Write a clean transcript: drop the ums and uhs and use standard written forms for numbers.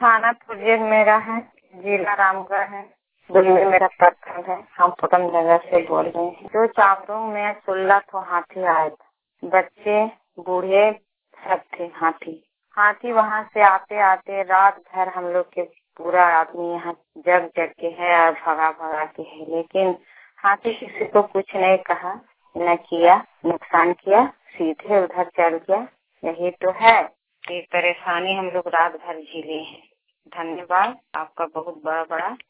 थाना फुजियर मेरा है, जिला रामगढ़ है, दिल्ली मेरा प्रखंड है। हम पुटम नगर से बोल रहे हैं। जो चापड़ों में 16 तो हाथी आए थे, बच्चे बूढ़े सब थे। हाथी वहाँ से आते आते रात भर हम लोग के पूरा आदमी यहाँ जग के है और भगा के है, लेकिन हाथी किसी को कुछ नहीं कहा, न किया, नुकसान किया, सीधे उधर चल गया। यही तो है कि परेशानी हम लोग रात भर झेले हैं। धन्यवाद, आपका बहुत बड़ा